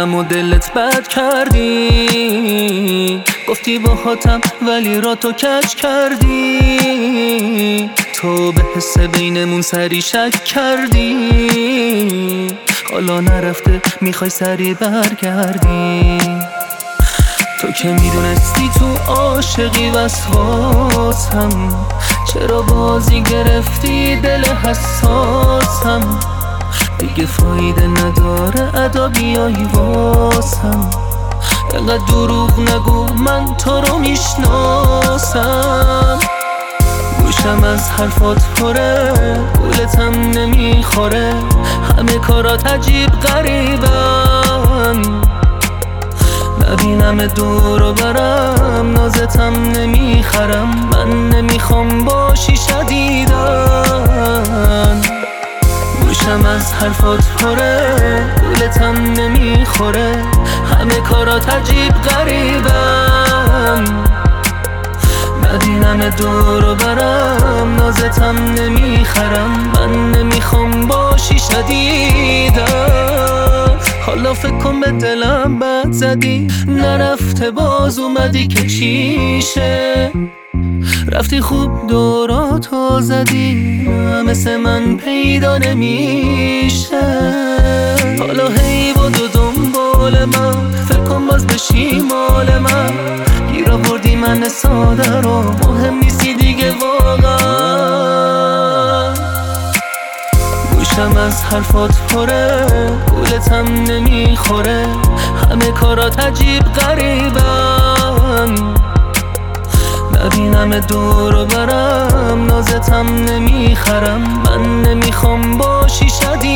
دیدم و دلت بد کردی، گفتی باهاتم ولی را تو کج کردی. تو به حس بینمون سری شک کردی، حالا نرفته میخوای سری برگردی. تو که میدونستی تو عاشقی وسواسم، چرا بازی گرفتی دل حساسم؟ دیگه فایده نداره ادا بیایی واسم، اینقدر دروغ نگو من تو رو میشناسم. گوشم از حرفات پره، گولتم نمیخوره، همه کارات عجیب غریبن. نبینم دور و برم، نازتم نمیخرم، من نمیخوام باشی شدیدن. گوشم از حرفات پره، گولتم نمیخوره، همه کارات عجیب غریبن. نبینم دور و برم، نازتم نمیخرم، من نمیخوام باشی شدیدن. حالا فکر کن به دلم بد زدی، نرفته باز اومدی که چیشه. رفتی خوب دوراتو زدی، مثل من پیدا نمیشه. حالا هی بدو دنبال من، فکر کن باز بشی مال من. گیر آوردی من ساده رو، مهم نیستی دیگه واقعا. گوشم از حرفات پره، گولتم نمیخوره، همه کارات عجیب غریبن. نبینم دور و برم، نازتم نمیخرم، من نمیخوام باشی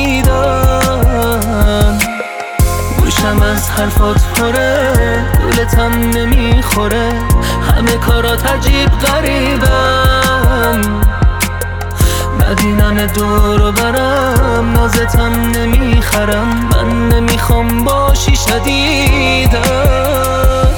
شدیدن. گوشم از حرفات پره، گولتم نمیخوره، همه کارات عجیب غریبن. نبینم دور و برم، نازتم نمیخرم، من نمیخوام باشی شدیدن.